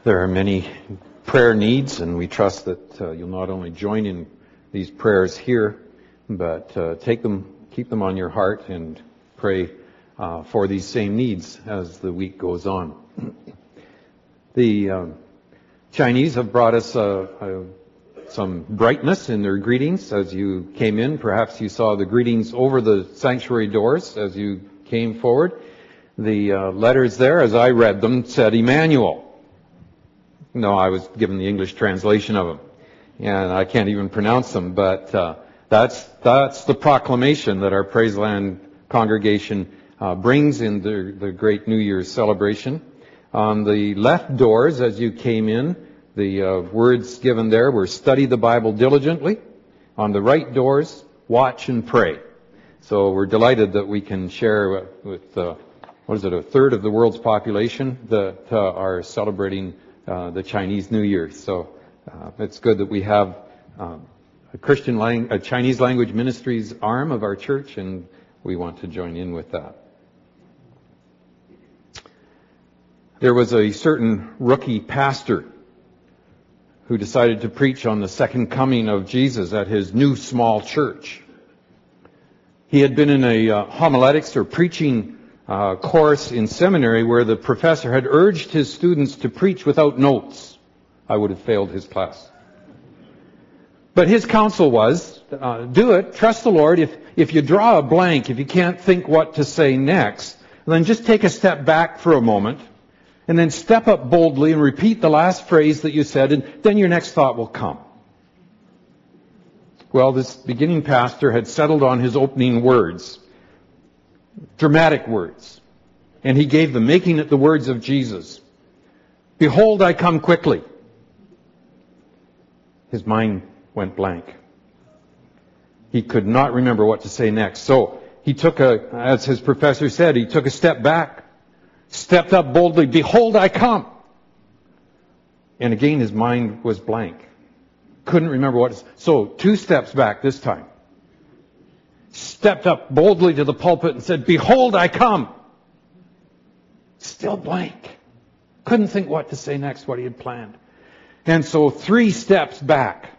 There are many prayer needs, and we trust that you'll not only join in these prayers here, but keep them on your heart and pray for these same needs as the week goes on. The Chinese have brought us some brightness in their greetings as you came in. Perhaps you saw the greetings over the sanctuary doors as you came forward. The letters there, as I read them, said Emmanuel. No, I was given the English translation of them, and I can't even pronounce them, but that's the proclamation that our Praiseland congregation brings in the great New Year's celebration. On the left doors, as you came in, the words given there were study the Bible diligently. On the right doors, watch and pray. So we're delighted that we can share with, a third of the world's population that are celebrating the Chinese New Year. So it's good that we have a Chinese language ministries arm of our church, and we want to join in with that. There was a certain rookie pastor who decided to preach on the second coming of Jesus at his new small church. He had been in a homiletics or preaching course in seminary where the professor had urged his students to preach without notes. I would have failed his class. But his counsel was, do it, trust the Lord. If you draw a blank, if you can't think what to say next, then just take a step back for a moment, and then step up boldly and repeat the last phrase that you said, and then your next thought will come. Well, this beginning pastor had settled on his opening words. Dramatic words. And he gave them, making it the words of Jesus. Behold, I come quickly. His mind went blank. He could not remember what to say next. So he took as his professor said, he took a step back, stepped up boldly, behold, I come. And again, his mind was blank. Couldn't remember so 2 steps back this time. Stepped up boldly to the pulpit and said, behold, I come. Still blank. Couldn't think what to say next, what he had planned. And so 3 steps back.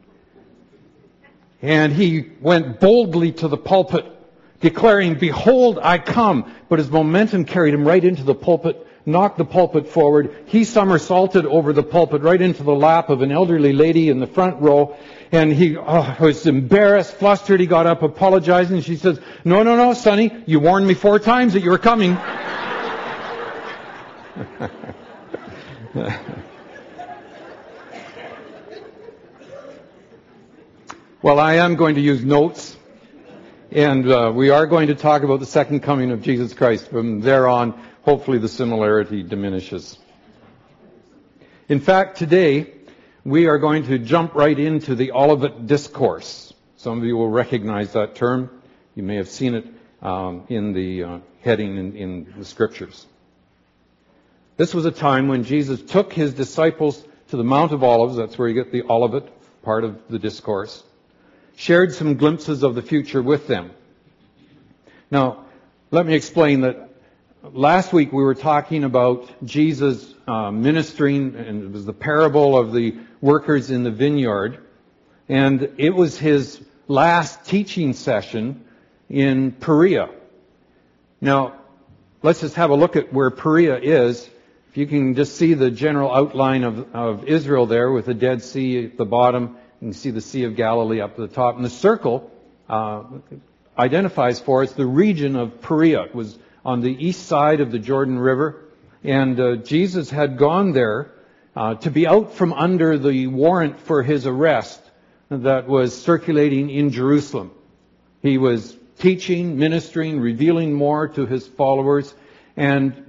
And he went boldly to the pulpit, declaring, behold, I come. But his momentum carried him right into the pulpit, knocked the pulpit forward. He somersaulted over the pulpit right into the lap of an elderly lady in the front row. And he was embarrassed, flustered. He got up apologizing. She says, no, Sonny, you warned me 4 times that you were coming. Well, I am going to use notes. And we are going to talk about the second coming of Jesus Christ. From there on, hopefully the similarity diminishes. In fact, today, we are going to jump right into the Olivet Discourse. Some of you will recognize that term. You may have seen it in the heading in the Scriptures. This was a time when Jesus took his disciples to the Mount of Olives. That's where you get the Olivet, part of the discourse. Shared some glimpses of the future with them. Now, let me explain that last week we were talking about Jesus ministering, and it was the parable of the workers in the vineyard, and it was his last teaching session in Perea. Now, let's just have a look at where Perea is. If you can just see the general outline of Israel there with the Dead Sea at the bottom, you can see the Sea of Galilee up at the top. And the circle identifies for us the region of Perea. It was on the east side of the Jordan River. And Jesus had gone there to be out from under the warrant for his arrest that was circulating in Jerusalem. He was teaching, ministering, revealing more to his followers, and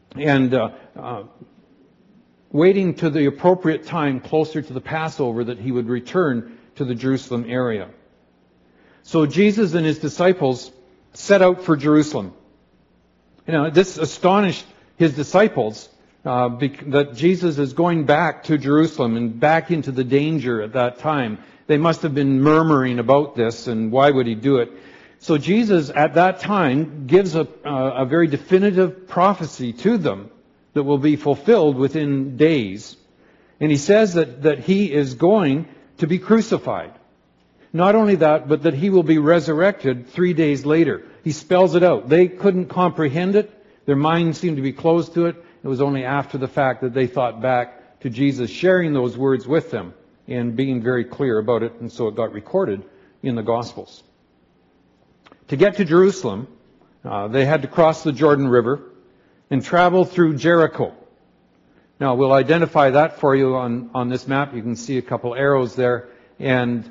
waiting to the appropriate time closer to the Passover that he would return to the Jerusalem area. So Jesus and his disciples set out for Jerusalem. This astonished his disciples that Jesus is going back to Jerusalem and back into the danger at that time. They must have been murmuring about this, and why would he do it? So Jesus at that time gives a very definitive prophecy to them that will be fulfilled within days. And he says that he is going to be crucified. Not only that, but that he will be resurrected 3 days later. He spells it out. They couldn't comprehend it. Their minds seemed to be closed to it. It was only after the fact that they thought back to Jesus sharing those words with them and being very clear about it, and so it got recorded in the Gospels. To get to Jerusalem, they had to cross the Jordan River and travel through Jericho. Now, we'll identify that for you on this map. You can see a couple arrows there. And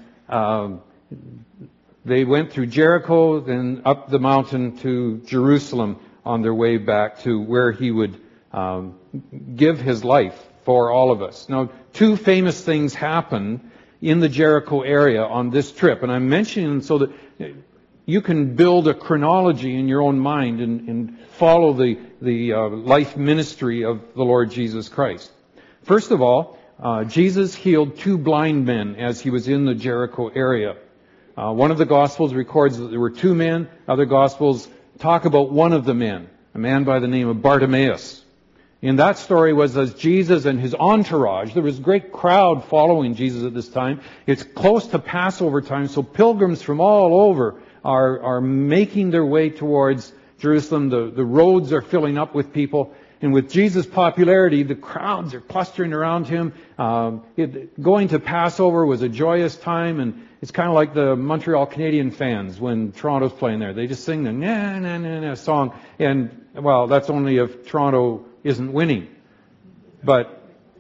they went through Jericho, then up the mountain to Jerusalem on their way back to where he would give his life for all of us. Now, two famous things happened in the Jericho area on this trip. And I'm mentioning them so that you can build a chronology in your own mind and follow the life ministry of the Lord Jesus Christ. First of all, Jesus healed 2 blind men as he was in the Jericho area. One of the Gospels records that there were 2 men. Other Gospels talk about one of the men, a man by the name of Bartimaeus. And that story was as Jesus and his entourage, there was a great crowd following Jesus at this time. It's close to Passover time, so pilgrims from all over are making their way towards Jerusalem. The roads are filling up with people. And with Jesus' popularity, the crowds are clustering around him. Going to Passover was a joyous time, and it's kind of like the Montreal Canadian fans when Toronto's playing there. They just sing the na na na na song, and well, that's only if Toronto isn't winning. But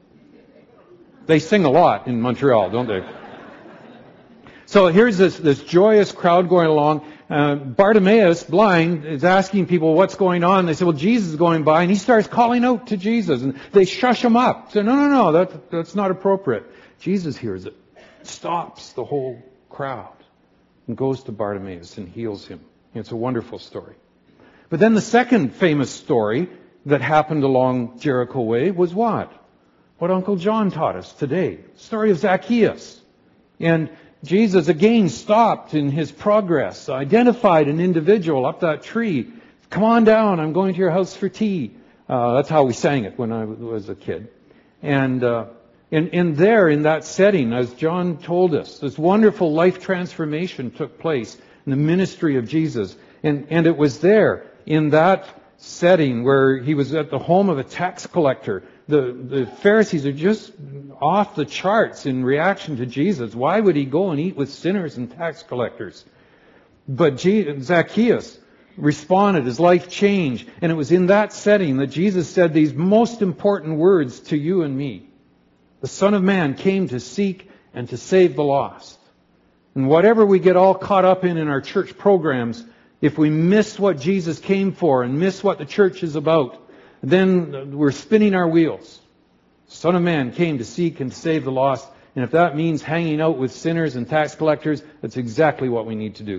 they sing a lot in Montreal, don't they? So here's this joyous crowd going along. Bartimaeus, blind, is asking people what's going on. They say, well, Jesus is going by, and he starts calling out to Jesus, and they shush him up. Say, no, that's not appropriate. Jesus hears it, stops the whole crowd, and goes to Bartimaeus and heals him. It's a wonderful story. But then the second famous story that happened along Jericho Way was what? What Uncle John taught us today. The story of Zacchaeus. And Jesus again stopped in his progress, identified an individual up that tree. Come on down, I'm going to your house for tea. That's how we sang it when I was a kid. And there, in that setting, as John told us, this wonderful life transformation took place in the ministry of Jesus. And it was there, in that setting, where he was at the home of a tax collector. The Pharisees are just off the charts in reaction to Jesus. Why would he go and eat with sinners and tax collectors? But Zacchaeus responded, his life changed, and it was in that setting that Jesus said these most important words to you and me. The Son of Man came to seek and to save the lost. And whatever we get all caught up in our church programs, if we miss what Jesus came for and miss what the church is about, then we're spinning our wheels. Son of Man came to seek and to save the lost. And if that means hanging out with sinners and tax collectors, that's exactly what we need to do.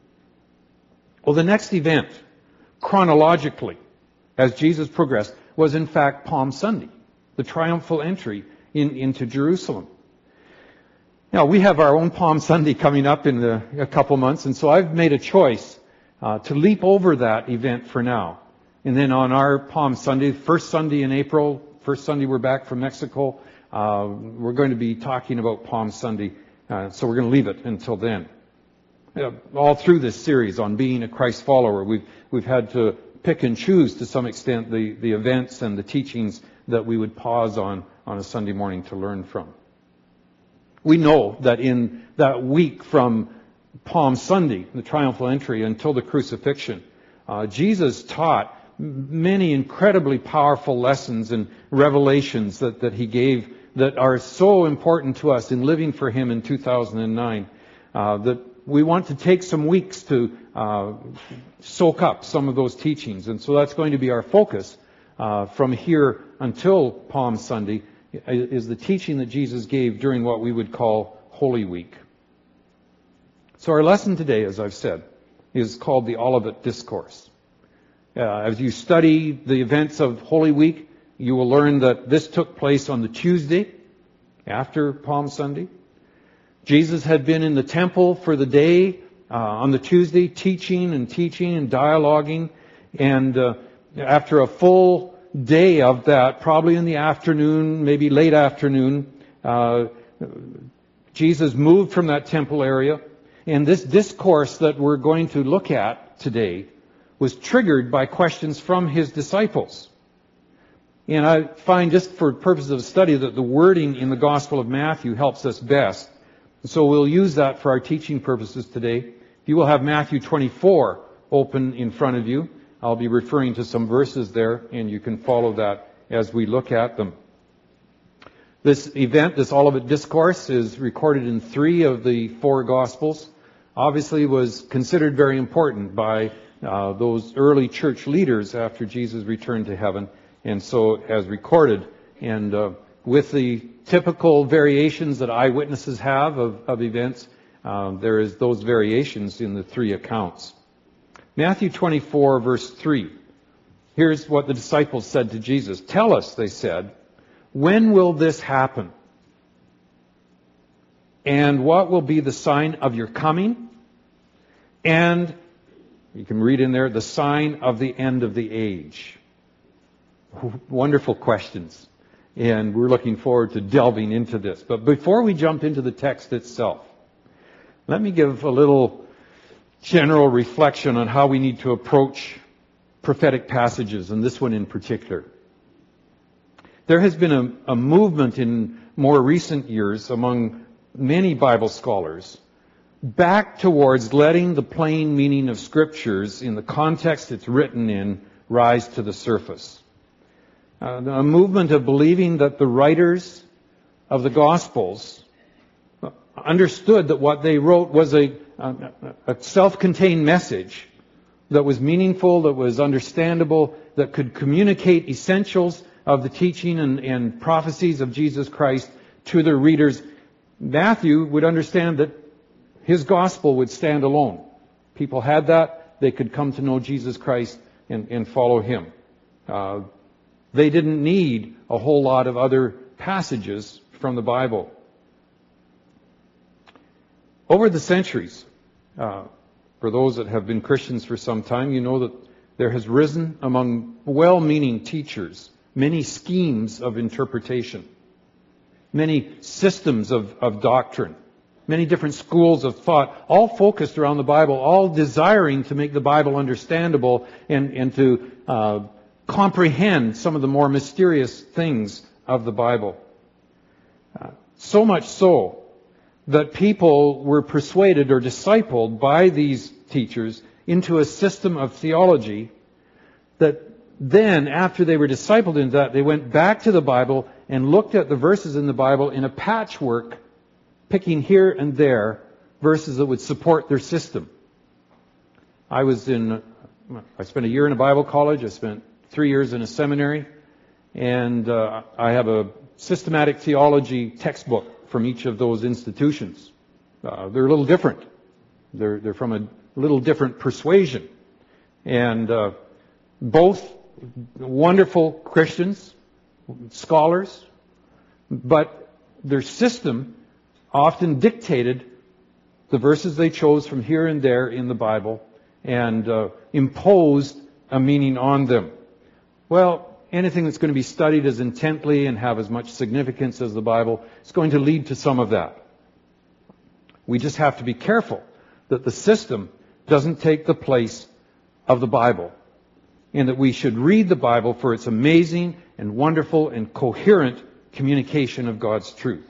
Well, the next event, chronologically, as Jesus progressed, was in fact Palm Sunday, the triumphal entry into Jerusalem. Now, we have our own Palm Sunday coming up in a couple months, and so I've made a choice to leap over that event for now. And then on our Palm Sunday, first Sunday in April, first Sunday we're back from Mexico, we're going to be talking about Palm Sunday, so we're going to leave it until then. All through this series on being a Christ follower, we've had to pick and choose to some extent the events and the teachings that we would pause on a Sunday morning to learn from. We know that in that week from Palm Sunday, the triumphal entry, until the crucifixion, Jesus taught many incredibly powerful lessons and revelations that he gave that are so important to us in living for him in 2009 that we want to take some weeks to soak up some of those teachings. And so that's going to be our focus from here until Palm Sunday, is the teaching that Jesus gave during what we would call Holy Week. So our lesson today, as I've said, is called the Olivet Discourse. As you study the events of Holy Week, you will learn that this took place on the Tuesday after Palm Sunday. Jesus had been in the temple for the day on the Tuesday, teaching and dialoguing. And after a full day of that, probably in the afternoon, maybe late afternoon, Jesus moved from that temple area. And this discourse that we're going to look at today was triggered by questions from his disciples. And I find, just for purposes of study, that the wording in the Gospel of Matthew helps us best. So we'll use that for our teaching purposes today. If you will have Matthew 24 open in front of you, I'll be referring to some verses there, and you can follow that as we look at them. This event, this Olivet Discourse, is recorded in 3 of the 4 Gospels. Obviously was considered very important by those early church leaders after Jesus returned to heaven, and so as recorded. And with the typical variations that eyewitnesses have of events, there is those variations in the 3 accounts. Matthew 24, verse 3. Here's what the disciples said to Jesus. "Tell us," they said, "when will this happen? And what will be the sign of your coming? And," you can read in there, "the sign of the end of the age." Wonderful questions. And we're looking forward to delving into this. But before we jump into the text itself, let me give a little general reflection on how we need to approach prophetic passages, and this one in particular. There has been a movement in more recent years among many Bible scholars back towards letting the plain meaning of Scriptures in the context it's written in rise to the surface. A movement of believing that the writers of the Gospels understood that what they wrote was a self-contained message that was meaningful, that was understandable, that could communicate essentials of the teaching and prophecies of Jesus Christ to their readers. Matthew would understand that his gospel would stand alone. People had that. They could come to know Jesus Christ and follow him. They didn't need a whole lot of other passages from the Bible. Over the centuries, for those that have been Christians for some time, you know that there has risen among well-meaning teachers many schemes of interpretation, many systems of doctrine, many different schools of thought, all focused around the Bible, all desiring to make the Bible understandable and to comprehend some of the more mysterious things of the Bible. So much so that people were persuaded or discipled by these teachers into a system of theology that then, after they were discipled into that, they went back to the Bible and looked at the verses in the Bible in a patchwork, picking here and there verses that would support their system. I spent a year in a Bible college. I spent 3 years in a seminary. And I have a systematic theology textbook from each of those institutions. They're a little different. They're from a little different persuasion. And both wonderful Christians, scholars, but their system often dictated the verses they chose from here and there in the Bible and imposed a meaning on them. Well, anything that's going to be studied as intently and have as much significance as the Bible is going to lead to some of that. We just have to be careful that the system doesn't take the place of the Bible, and that we should read the Bible for its amazing and wonderful and coherent communication of God's truth.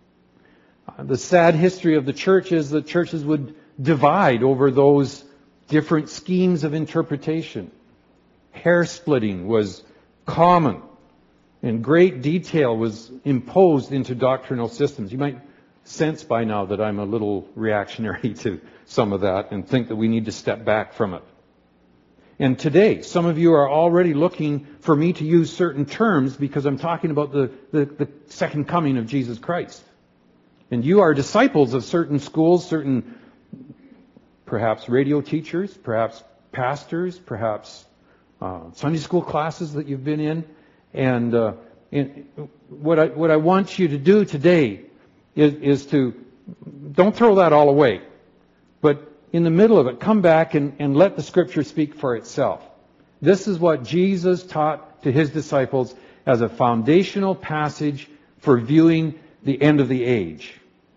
The sad history of the church is that churches would divide over those different schemes of interpretation. Hair splitting was common, and great detail was imposed into doctrinal systems. You might sense by now that I'm a little reactionary to some of that and think that we need to step back from it. And today, some of you are already looking for me to use certain terms because I'm talking about the second coming of Jesus Christ. And you are disciples of certain schools, certain perhaps radio teachers, perhaps pastors, perhaps Sunday school classes that you've been in. And what I want you to do today is to, don't throw that all away, but in the middle of it, come back and let the Scripture speak for itself. This is what Jesus taught to his disciples as a foundational passage for viewing the end of the age.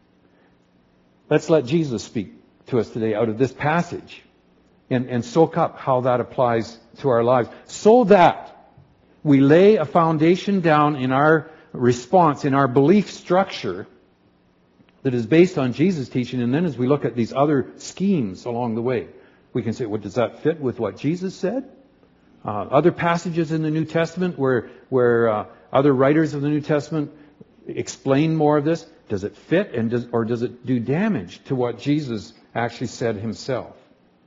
Let's let Jesus speak to us today out of this passage and soak up how that applies to our lives, so that we lay a foundation down in our response, in our belief structure that is based on Jesus' teaching, and then as we look at these other schemes along the way, we can say, well, does that fit with what Jesus said? Other passages in the New Testament where other writers of the New Testament explain more of this, does it fit or does it do damage to what Jesus actually said himself?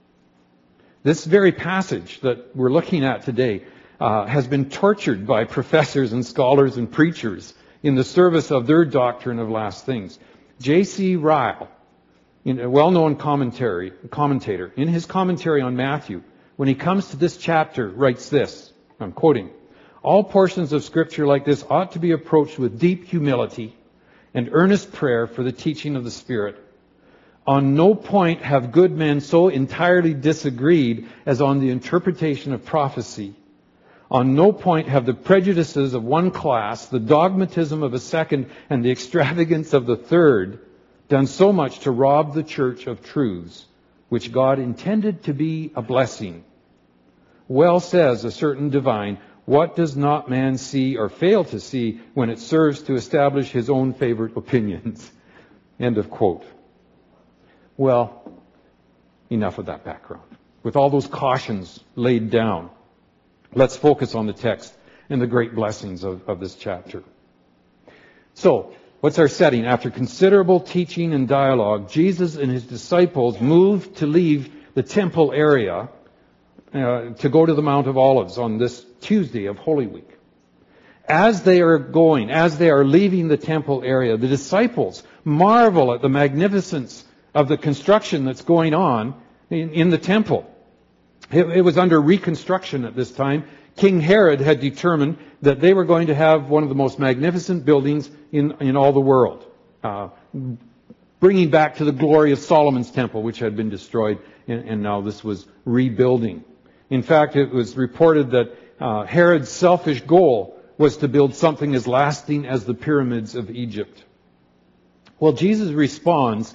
This very passage that we're looking at today has been tortured by professors and scholars and preachers in the service of their doctrine of last things. J.C. Ryle, a well-known commentator, in his commentary on Matthew, when he comes to this chapter, writes this, I'm quoting, "All portions of Scripture like this ought to be approached with deep humility and earnest prayer for the teaching of the Spirit. On no point have good men so entirely disagreed as on the interpretation of prophecy. On no point have the prejudices of one class, the dogmatism of a second, and the extravagance of the third done so much to rob the church of truths, which God intended to be a blessing. Well says a certain divine, what does not man see or fail to see when it serves to establish his own favorite opinions?" End of quote. Well, enough of that background. With all those cautions laid down, let's focus on the text and the great blessings of this chapter. So, what's our setting? After considerable teaching and dialogue, Jesus and his disciples moved to leave the temple area to go to the Mount of Olives on this Tuesday of Holy Week. As they are leaving the temple area, the disciples marvel at the magnificence of the construction that's going on in the temple. It was under reconstruction at this time. King Herod had determined that they were going to have one of the most magnificent buildings in all the world, bringing back to the glory of Solomon's temple, which had been destroyed, and now this was rebuilding. In fact, it was reported that Herod's selfish goal was to build something as lasting as the pyramids of Egypt. Well, Jesus responds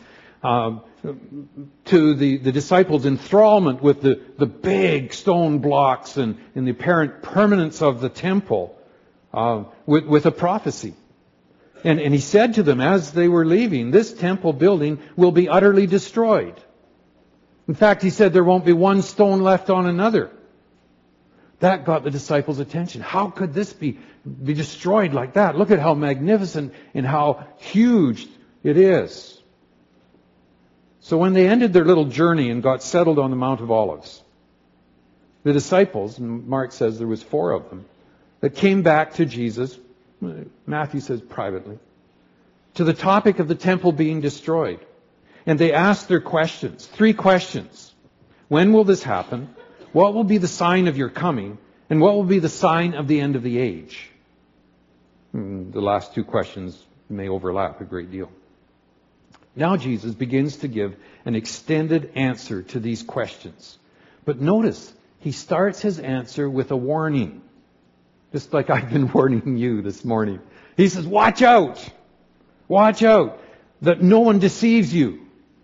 to the disciples' enthrallment with the big stone blocks and the apparent permanence of the temple with a prophecy. And he said to them as they were leaving, this temple building will be utterly destroyed. In fact, he said there won't be one stone left on another. That got the disciples' attention. How could this be destroyed like that? Look at how magnificent and how huge it is. So when they ended their little journey and got settled on the Mount of Olives, the disciples, and Mark says there was 4 of them, that came back to Jesus, Matthew says privately, to the topic of the temple being destroyed. And they asked their questions, 3 questions. When will this happen? What will be the sign of your coming? And what will be the sign of the end of the age? The last 2 questions may overlap a great deal. Now Jesus begins to give an extended answer to these questions. But notice, he starts his answer with a warning. Just like I've been warning you this morning. He says, watch out! Watch out that no one deceives you.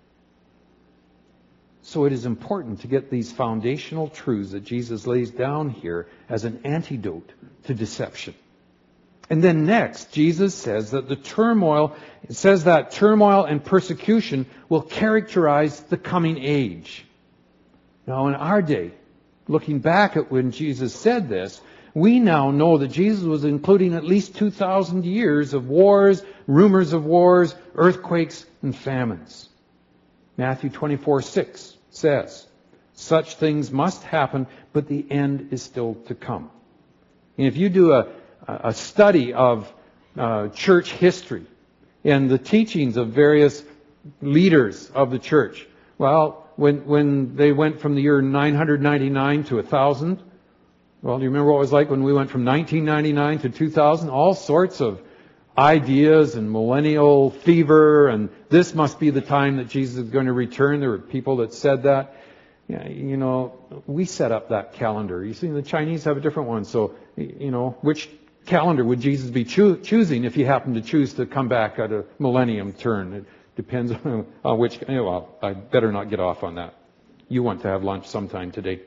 So it is important to get these foundational truths that Jesus lays down here as an antidote to deception. And then next, Jesus says that turmoil and persecution will characterize the coming age. Now in our day, looking back at when Jesus said this, we now know that Jesus was including at least 2,000 years of wars, rumors of wars, earthquakes, and famines. Matthew 24:6 says, such things must happen, but the end is still to come. And if you do a study of church history and the teachings of various leaders of the church, well, when they went from the year 999 to 1,000, well, do you remember what it was like when we went from 1999 to 2000? All sorts of ideas and millennial fever, and this must be the time that Jesus is going to return. There were people that said that. Yeah, you know, we set up that calendar. You see, the Chinese have a different one. So which calendar would Jesus be choosing if he happened to choose to come back at a millennium turn? It depends on which. Well, I better not get off on that. You want to have lunch sometime today.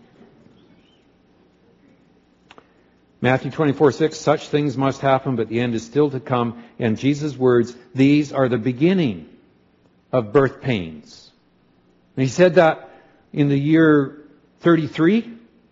Matthew 24:6, such things must happen, but the end is still to come. And Jesus' words, these are the beginning of birth pains. And he said that in the year 33.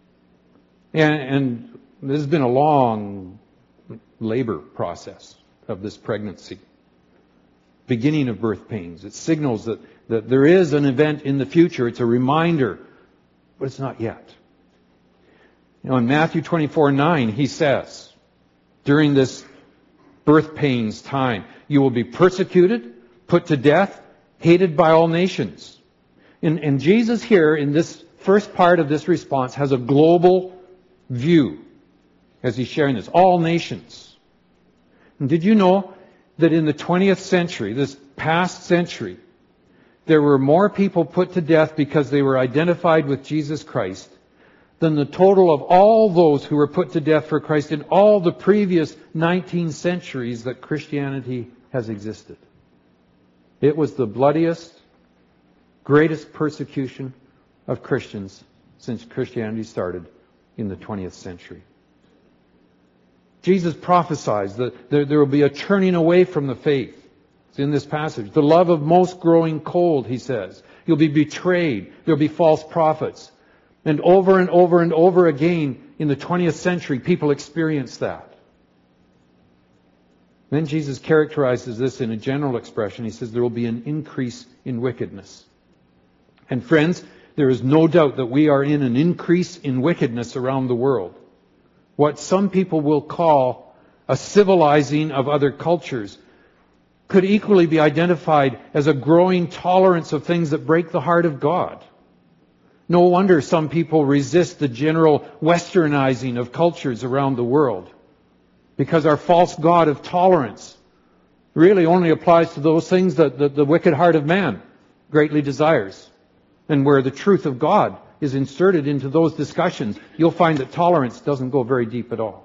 And this has been a long labor process of this pregnancy. Beginning of birth pains. It signals that there is an event in the future. It's a reminder, but it's not yet. In Matthew 24:9, he says, during this birth pains time, you will be persecuted, put to death, hated by all nations. And Jesus here, in this first part of this response, has a global view as he's sharing this. All nations. And did you know that in the 20th century, this past century, there were more people put to death because they were identified with Jesus Christ than the total of all those who were put to death for Christ in all the previous 19 centuries that Christianity has existed. It was the bloodiest, greatest persecution of Christians since Christianity started in the 20th century. Jesus prophesies that there will be a turning away from the faith. It's in this passage. The love of most growing cold, he says. You'll be betrayed. There'll be false prophets. And over and over and over again in the 20th century, people experienced that. Then Jesus characterizes this in a general expression. He says there will be an increase in wickedness. And friends, there is no doubt that we are in an increase in wickedness around the world. What some people will call a civilizing of other cultures could equally be identified as a growing tolerance of things that break the heart of God. No wonder some people resist the general westernizing of cultures around the world, because our false god of tolerance really only applies to those things that the wicked heart of man greatly desires. And where the truth of God is inserted into those discussions, you'll find that tolerance doesn't go very deep at all.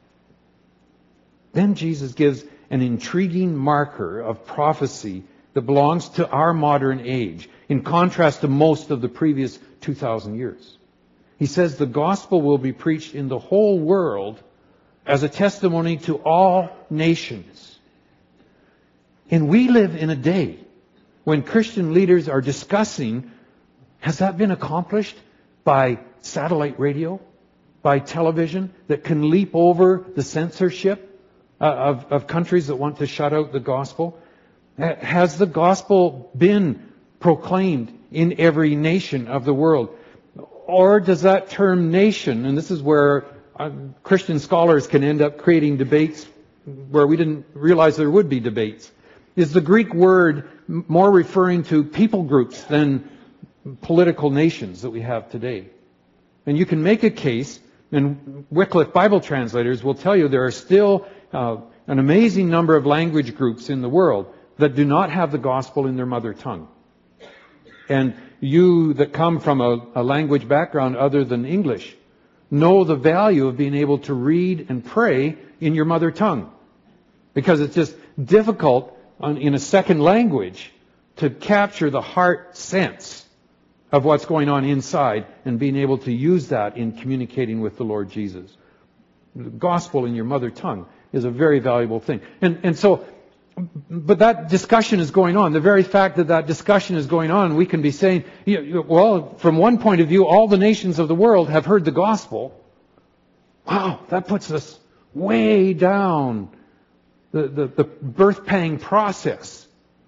Then Jesus gives an intriguing marker of prophecy that belongs to our modern age, in contrast to most of the previous 2,000 years. He says the gospel will be preached in the whole world as a testimony to all nations. And we live in a day when Christian leaders are discussing, has that been accomplished by satellite radio, by television, that can leap over the censorship of countries that want to shut out the gospel? Has the gospel been proclaimed in every nation of the world? Or does that term nation, and this is where Christian scholars can end up creating debates where we didn't realize there would be debates, is the Greek word more referring to people groups than political nations that we have today? And you can make a case, and Wycliffe Bible translators will tell you there are still an amazing number of language groups in the world that do not have the gospel in their mother tongue. And you that come from a language background other than English know the value of being able to read and pray in your mother tongue. Because it's just difficult in a second language to capture the heart sense of what's going on inside and being able to use that in communicating with the Lord Jesus. The gospel in your mother tongue is a very valuable thing. And so, but that discussion is going on. The very fact that discussion is going on, we can be saying, well, from one point of view, all the nations of the world have heard the gospel. Wow, that puts us way down the birth pang process.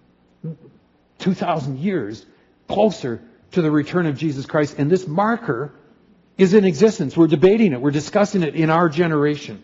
2,000 years closer to the return of Jesus Christ. And this marker is in existence. We're debating it. We're discussing it in our generation.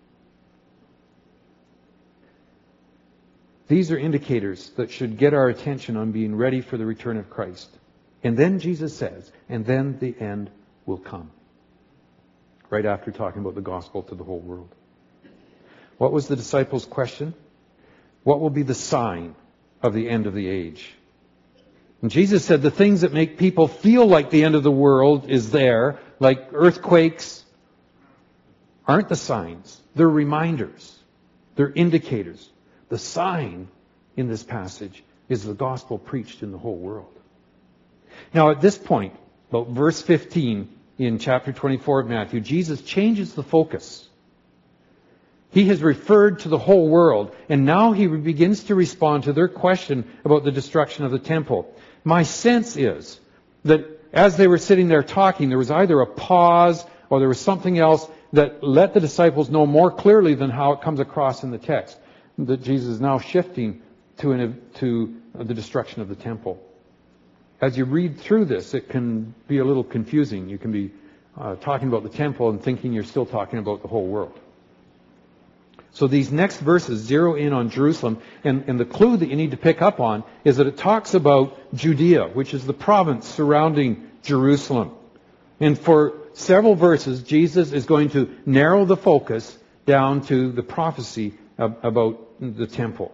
These are indicators that should get our attention on being ready for the return of Christ. And then Jesus says, and then the end will come. Right after talking about the gospel to the whole world. What was the disciples' question? What will be the sign of the end of the age? And Jesus said the things that make people feel like the end of the world is there, like earthquakes, aren't the signs. They're reminders. They're indicators. The sign in this passage is the gospel preached in the whole world. Now at this point, about verse 15 in chapter 24 of Matthew, Jesus changes the focus. He has referred to the whole world, and now he begins to respond to their question about the destruction of the temple. My sense is that as they were sitting there talking, there was either a pause or there was something else that let the disciples know more clearly than how it comes across in the text, that Jesus is now shifting to the destruction of the temple. As you read through this, it can be a little confusing. You can be talking about the temple and thinking you're still talking about the whole world. So these next verses zero in on Jerusalem, and the clue that you need to pick up on is that it talks about Judea, which is the province surrounding Jerusalem. And for several verses, Jesus is going to narrow the focus down to the prophecy about the temple.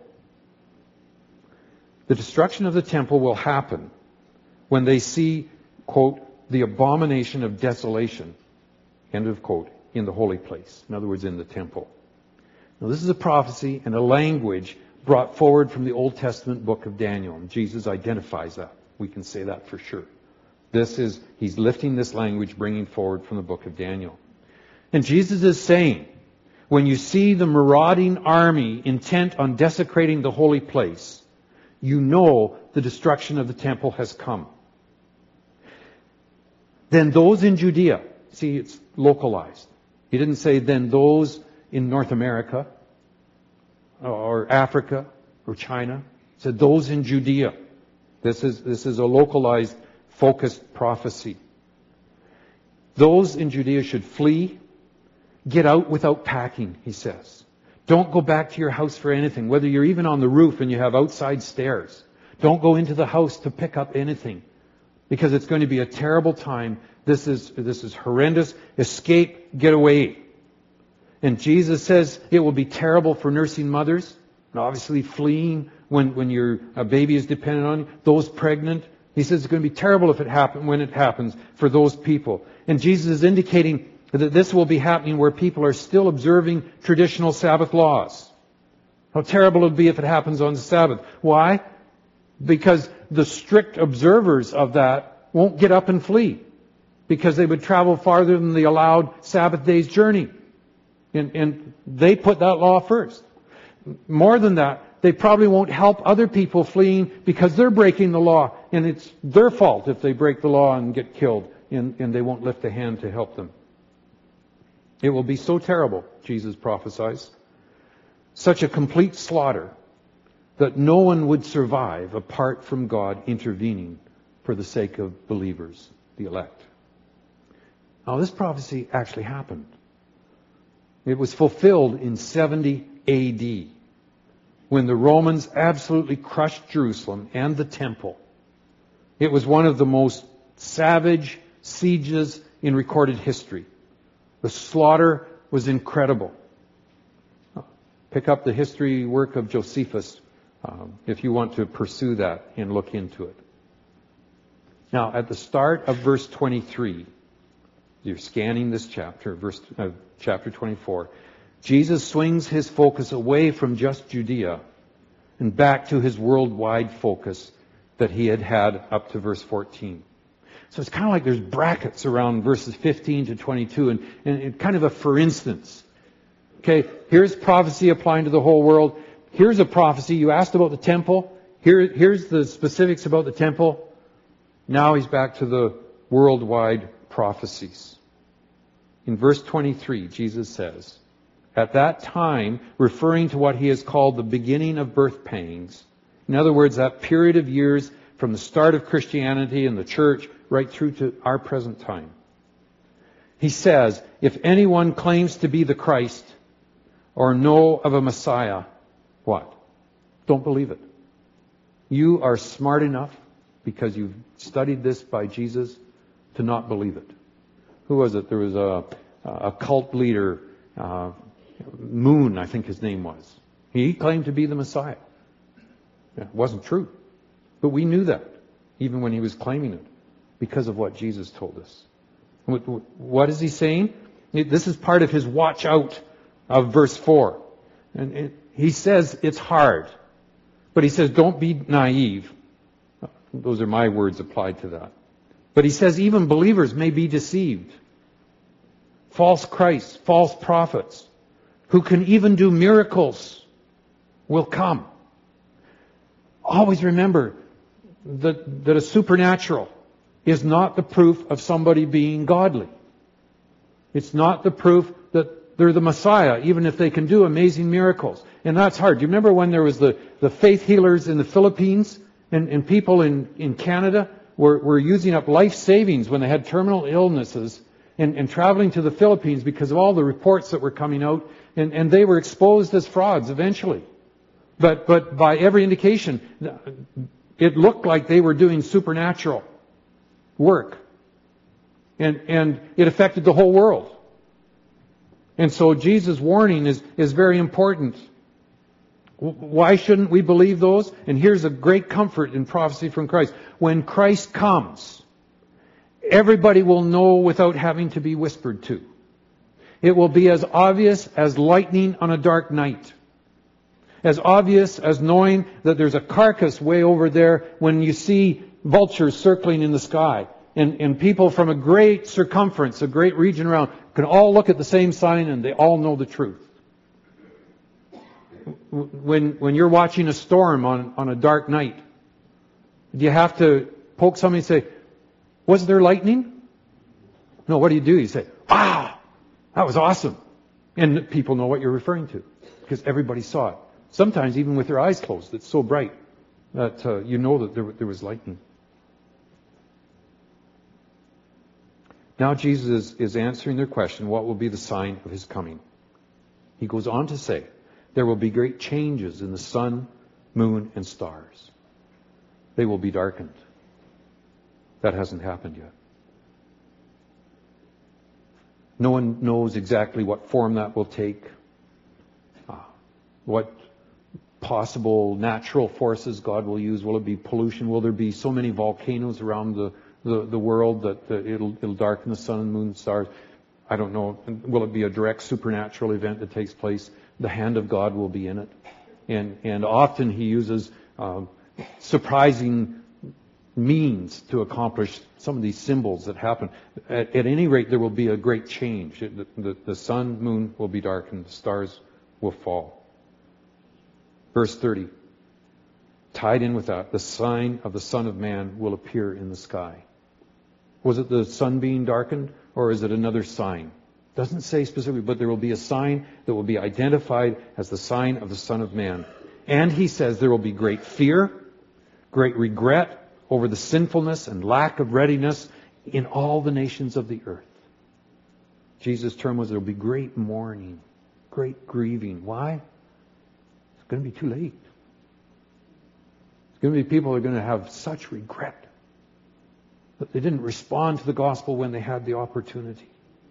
The destruction of the temple will happen when they see, quote, the abomination of desolation, end of quote, in the holy place. In other words, in the temple. Now this is a prophecy and a language brought forward from the Old Testament book of Daniel. And Jesus identifies that. We can say that for sure. He's lifting this language, bringing forward from the book of Daniel. And Jesus is saying, when you see the marauding army intent on desecrating the holy place, you know the destruction of the temple has come. Then those in Judea, see, it's localized. He didn't say then those in North America or Africa or China. He said those in Judea. This is a localized, focused prophecy. Those in Judea should flee. Get out without packing, he says. Don't go back to your house for anything, whether you're even on the roof and you have outside stairs. Don't go into the house to pick up anything, because it's going to be a terrible time. This is horrendous. Escape, get away. And Jesus says it will be terrible for nursing mothers, and obviously fleeing when your baby is dependent on you. Those pregnant. He says it's going to be terrible when it happens for those people. And Jesus is indicating that this will be happening where people are still observing traditional Sabbath laws. How terrible it would be if it happens on the Sabbath. Why? Because the strict observers of that won't get up and flee, because they would travel farther than the allowed Sabbath day's journey. And they put that law first. More than that, they probably won't help other people fleeing because they're breaking the law, and it's their fault if they break the law and get killed, and they won't lift a hand to help them. It will be so terrible, Jesus prophesies, such a complete slaughter, that no one would survive apart from God intervening for the sake of believers, the elect. Now, this prophecy actually happened. It was fulfilled in 70 A.D., when the Romans absolutely crushed Jerusalem and the temple. It was one of the most savage sieges in recorded history. The slaughter was incredible. Pick up the history work of Josephus if you want to pursue that and look into it. Now, at the start of verse 23, you're scanning this chapter, chapter 24, Jesus swings his focus away from just Judea and back to his worldwide focus that he had up to verse 14. So it's kind of like there's brackets around verses 15 to 22 and kind of a for instance. Okay, here's prophecy applying to the whole world. Here's a prophecy. You asked about the temple. Here's the specifics about the temple. Now he's back to the worldwide prophecies. In verse 23, Jesus says, at that time, referring to what he has called the beginning of birth pangs, in other words, that period of years from the start of Christianity and the church right through to our present time. He says, if anyone claims to be the Christ or know of a Messiah, what? Don't believe it. You are smart enough, because you've studied this by Jesus, to not believe it. Who was it? There was a cult leader, Moon, I think his name was. He claimed to be the Messiah. It wasn't true. But we knew that, even when he was claiming it, because of what Jesus told us. What is he saying? This is part of his watch out of verse 4. And he says it's hard. But he says don't be naive. Those are my words applied to that. But he says even believers may be deceived. False Christs, false prophets, who can even do miracles, will come. Always remember that a supernatural is not the proof of somebody being godly. It's not the proof that they're the Messiah, even if they can do amazing miracles. And that's hard. Do you remember when there was the faith healers in the Philippines and people in Canada were using up life savings when they had terminal illnesses and traveling to the Philippines because of all the reports that were coming out, and they were exposed as frauds eventually. But by every indication, it looked like they were doing supernatural work. And it affected the whole world. And so Jesus' warning is very important. Why shouldn't we believe those? And here's a great comfort in prophecy from Christ. When Christ comes, everybody will know without having to be whispered to. It will be as obvious as lightning on a dark night. As obvious as knowing that there's a carcass way over there when you see vultures circling in the sky. And people from a great circumference, a great region around, can all look at the same sign and they all know the truth. When you're watching a storm on a dark night, do you have to poke somebody and say, was there lightning? No, what do? You say, wow, that was awesome. And people know what you're referring to because everybody saw it. Sometimes even with their eyes closed, it's so bright that you know that there was lightning. Now Jesus is answering their question, what will be the sign of his coming? He goes on to say, there will be great changes in the sun, moon, and stars. They will be darkened. That hasn't happened yet. No one knows exactly what form that will take, what possible natural forces God will use. Will it be pollution? Will there be so many volcanoes around the world that it'll darken the sun and moon and stars? I don't know. Will it be a direct supernatural event that takes place? The hand of God will be in it. And often he uses surprising means to accomplish some of these symbols that happen. At any rate, there will be a great change. The sun, moon will be darkened. The stars will fall. Verse 30. Tied in with that, the sign of the Son of Man will appear in the sky. Was it the sun being darkened, or is it another sign? Doesn't say specifically, but there will be a sign that will be identified as the sign of the Son of Man. And he says there will be great fear, great regret over the sinfulness and lack of readiness in all the nations of the earth. Jesus' term was there will be great mourning, great grieving. Why? It's going to be too late. It's going to be people who are going to have such regret that they didn't respond to the gospel when they had the opportunity.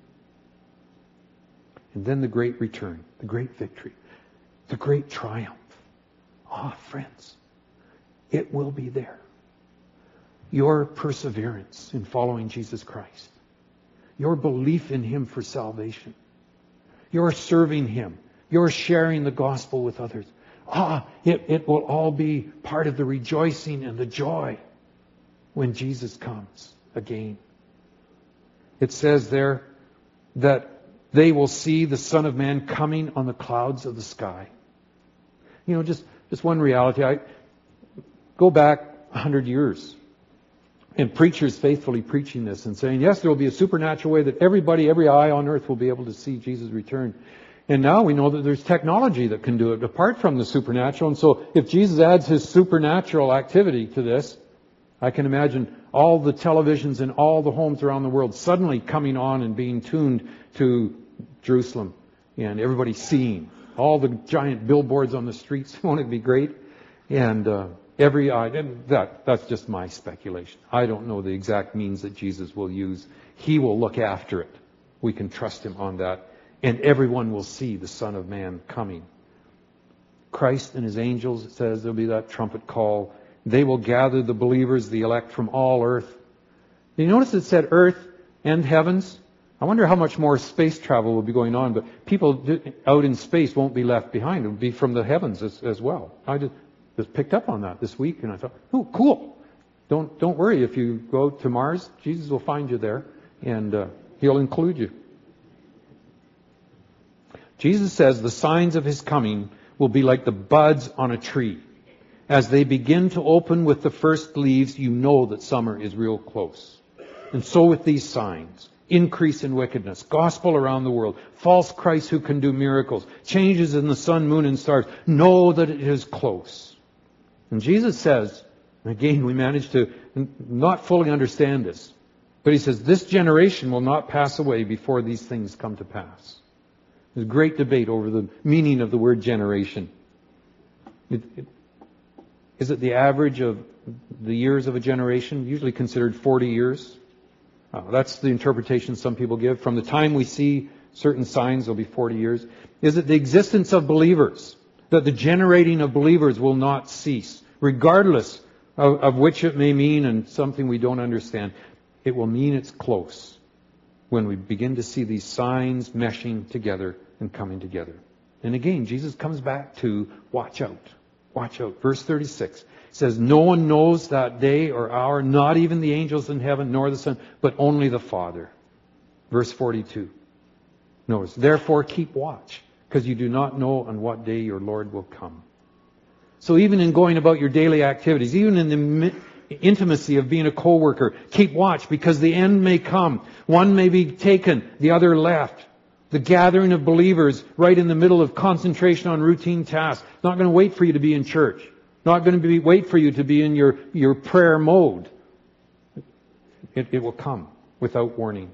And then the great return, the great victory, the great triumph. Ah, friends, it will be there. Your perseverance in following Jesus Christ, your belief in Him for salvation, your serving Him, your sharing the gospel with others. It will all be part of the rejoicing and the joy when Jesus comes again. It says there that they will see the Son of Man coming on the clouds of the sky. You know, just one reality. I go back 100 years and preachers faithfully preaching this and saying, yes, there will be a supernatural way that everybody, every eye on earth will be able to see Jesus return. And now we know that there's technology that can do it apart from the supernatural. And so if Jesus adds His supernatural activity to this, I can imagine all the televisions in all the homes around the world suddenly coming on and being tuned to Jerusalem, and everybody seeing all the giant billboards on the streets. Won't it be great? And every eye. And that's just my speculation. I don't know the exact means that Jesus will use. He will look after it. We can trust Him on that. And everyone will see the Son of Man coming. Christ and His angels, it says, there'll be that trumpet call. They will gather the believers, the elect from all earth. You notice it said earth and heavens? I wonder how much more space travel will be going on, but people out in space won't be left behind. It will be from the heavens as well. I just picked up on that this week, and I thought, oh, cool. Don't worry. If you go to Mars, Jesus will find you there, and He'll include you. Jesus says the signs of His coming will be like the buds on a tree. As they begin to open with the first leaves, you know that summer is real close. And so with these signs. Increase in wickedness, gospel around the world, false Christs who can do miracles, changes in the sun, moon, and stars. Know that it is close. And Jesus says, and again, we manage to not fully understand this, but He says, this generation will not pass away before these things come to pass. There's great debate over the meaning of the word generation. Is it the average of the years of a generation? Usually considered 40 years. That's the interpretation some people give. From the time we see certain signs, there'll be 40 years. Is it the existence of believers? That the generating of believers will not cease, regardless of which it may mean and something we don't understand. It will mean it's close when we begin to see these signs meshing together and coming together. And again, Jesus comes back to watch out. Watch out. Verse 36 says, no one knows that day or hour, not even the angels in heaven, nor the Son, but only the Father. Verse 42. Notice, therefore keep watch, because you do not know on what day your Lord will come. So even in going about your daily activities, even in the intimacy of being a co-worker, keep watch, because the end may come. One may be taken, the other left. The gathering of believers right in the middle of concentration on routine tasks. Not going to wait for you to be in church. Not going to wait for you to be in your prayer mode. It will come without warning.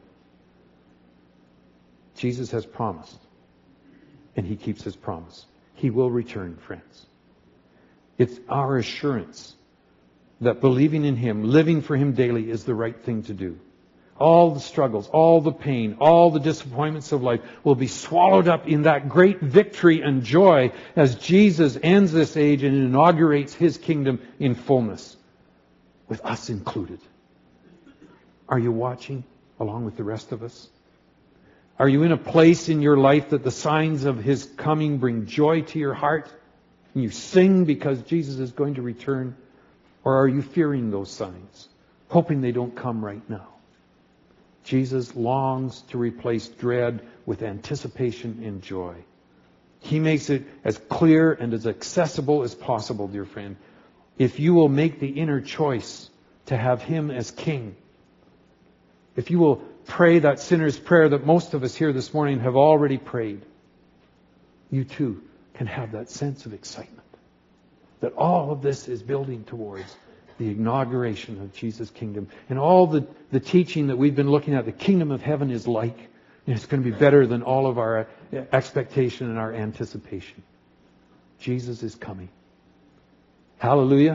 Jesus has promised. And He keeps His promise. He will return, friends. It's our assurance that believing in Him, living for Him daily is the right thing to do. All the struggles, all the pain, all the disappointments of life will be swallowed up in that great victory and joy as Jesus ends this age and inaugurates His kingdom in fullness, with us included. Are you watching along with the rest of us? Are you in a place in your life that the signs of His coming bring joy to your heart? And you sing because Jesus is going to return? Or are you fearing those signs, hoping they don't come right now? Jesus longs to replace dread with anticipation and joy. He makes it as clear and as accessible as possible, dear friend. If you will make the inner choice to have Him as King, if you will pray that sinner's prayer that most of us here this morning have already prayed, you too can have that sense of excitement that all of this is building towards the inauguration of Jesus' kingdom. And all the teaching that we've been looking at, the kingdom of heaven is like, and it's going to be better than all of our expectation and our anticipation. Jesus is coming. Hallelujah.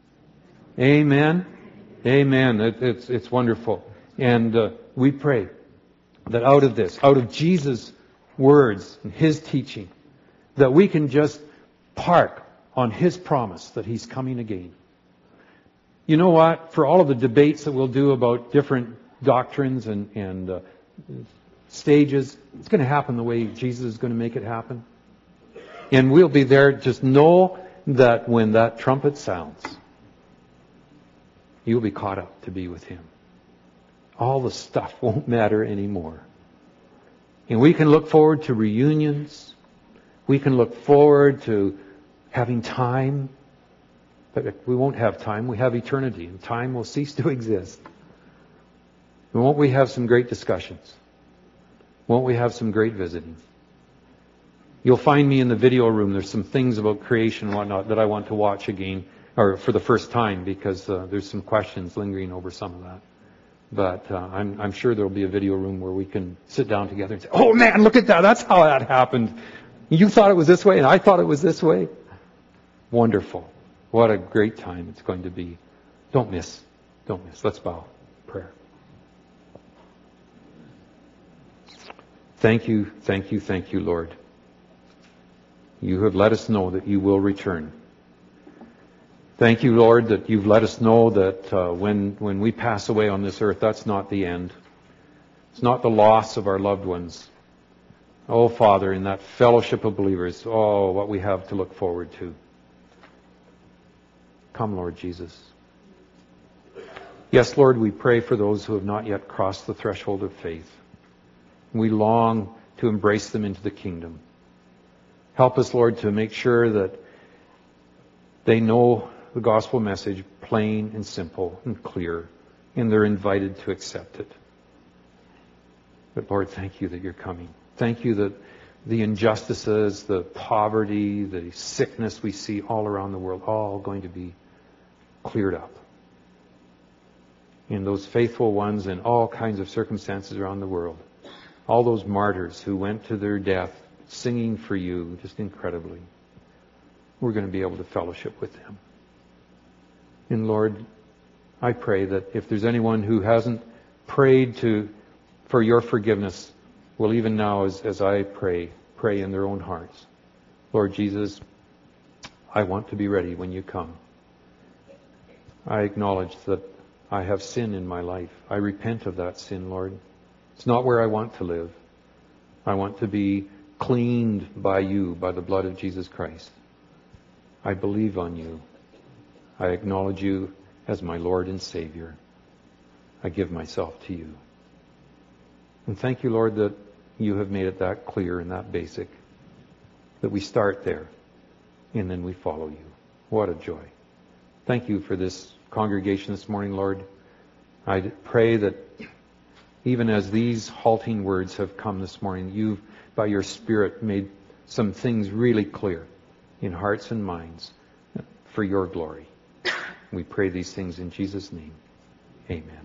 Amen. Amen. It's wonderful. And we pray that out of this, out of Jesus' words and His teaching, that we can just park on His promise that He's coming again. You know what? For all of the debates that we'll do about different doctrines and stages, it's going to happen the way Jesus is going to make it happen. And we'll be there. Just know that when that trumpet sounds, you'll be caught up to be with Him. All the stuff won't matter anymore. And we can look forward to reunions. We can look forward to having time. But we won't have time. We have eternity, and time will cease to exist. And won't we have some great discussions? Won't we have some great visiting? You'll find me in the video room. There's some things about creation and whatnot that I want to watch again, or for the first time, because there's some questions lingering over some of that. But I'm sure there'll be a video room where we can sit down together and say, oh man, look at that. That's how that happened. You thought it was this way, and I thought it was this way. Wonderful. What a great time it's going to be. Don't miss. Don't miss. Let's bow. Prayer. Thank you, thank you, thank you, Lord. You have let us know that you will return. Thank you, Lord, that you've let us know that when we pass away on this earth, that's not the end. It's not the loss of our loved ones. Oh, Father, in that fellowship of believers, oh, what we have to look forward to. Come, Lord Jesus. Yes, Lord, we pray for those who have not yet crossed the threshold of faith. We long to embrace them into the kingdom. Help us, Lord, to make sure that they know the gospel message plain and simple and clear, and they're invited to accept it. But Lord, thank you that you're coming. Thank you that the injustices, the poverty, the sickness we see all around the world, all going to be cleared up. And those faithful ones in all kinds of circumstances around the world, all those martyrs who went to their death singing for you just incredibly, we're going to be able to fellowship with them. And Lord, I pray that if there's anyone who hasn't prayed for your forgiveness, well, even now as I pray in their own hearts. Lord Jesus, I want to be ready when you come. I acknowledge that I have sin in my life. I repent of that sin, Lord. It's not where I want to live. I want to be cleaned by you, by the blood of Jesus Christ. I believe on you. I acknowledge you as my Lord and Savior. I give myself to you. And thank you, Lord, that you have made it that clear and that basic, that we start there and then we follow you. What a joy. Thank you for this congregation this morning, Lord. I pray that even as these halting words have come this morning, you've, by your Spirit, made some things really clear in hearts and minds for your glory. We pray these things in Jesus' name. Amen.